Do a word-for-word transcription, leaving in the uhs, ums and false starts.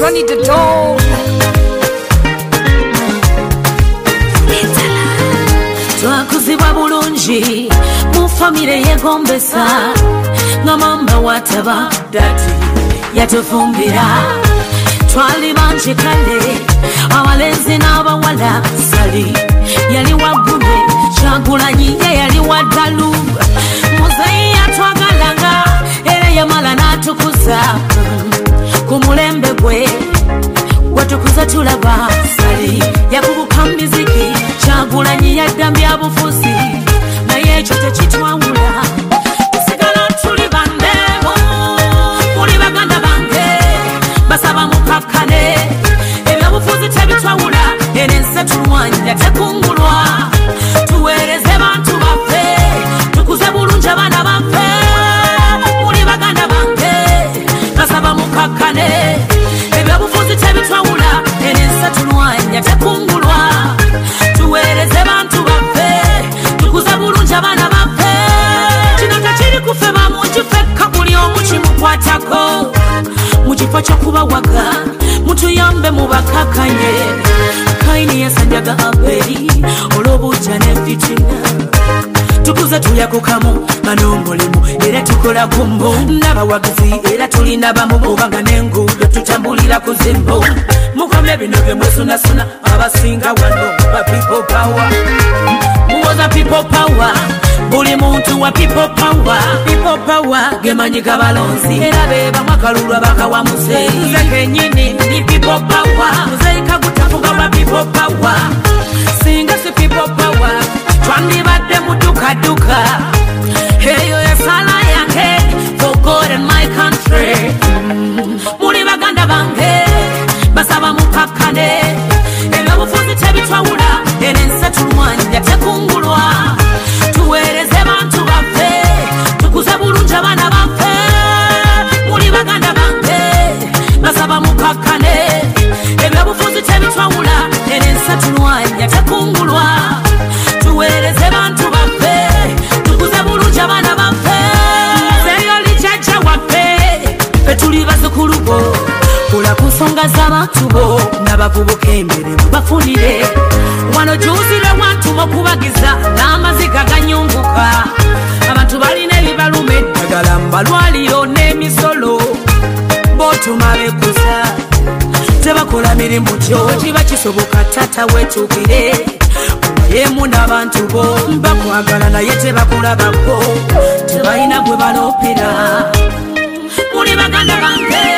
Ronnie the Dog. Twakuzibwa bulungi mu famire yegombesa nga mamba wataba dati yatufumbira twali banji kale abalenzi n'abawala sali yali waggumye Kyagulanyi ye yali waddalu muzeyi yatwagalanga era yamala n'atukuza ku mulembe gwe watukuza tulaba sali yakubuka miziki Kyagulanyi yadda byabufuzi naye ekyo tekitwawula tusigala tuli bandeebo muli baganda bange basaba mukakkane ebyobufuzi tebitwawula era ensi tulwanya tekungulwa tuweereze bantu baffe tukuze bulungi abaana baffe muli baganda bange basaba mukakkane ebyobufuzi tebitwawula era ensi tulwanya tekungulwa tuweereze bantu baffe tukuze bulungi abaana baffe kino tekiri kufe bamungi fekka buli omu kimukwatako mu kifo ky'okubawaga mutuyambe mubakakanye Kaini yasanjaga Aberi olw'obujja n'efitina tukuze tulyakukamu nga n'omulimu era tukola ku mbu n'abawagizi era tulina bamu kubanga n'enguudo tutambulira ku zimbu mukome bino bye mwesunasuna abasinga wano ba people power muwoza people power buli muntu wa people power people power gemanyi gabalonzi era bebamu akalulwa bakawa muzeyi nze kenyini ni people power muzeyi kagutafuga wa people power singa si people power twandibadde mudukaduka eyo yasala yange for God and my country muli baganda bange basaba mukakkane ebyobufuzi tebitwawula era ensi tulwanya tekungulwa tuweereze bantu baffe tukuze bulungi abaana baffe muli baganda bange basaba mukakkane ebyobufuzi tebitwawula era ensi tulwanya tekungulwa tuweereze bantu baffe tukuze bulungi abaana baffe seyo lijjajja waffe fe tuli bazzukulu bo kola ku nsonga z'abantu bo n'abavubuka emirimu bafunire wano juzire wantuma okubagiza n'amaziga ganyumbuka abantu balina ebibaluma eddagala mu balwaliro n'emisolo b'otuma bekuza tebakola mirimu gyo kiba kisoboka taata wetuukire yemu n'abantu bo bakwagala naye tebakulabako tebalina gwe baloopera muli baganda bange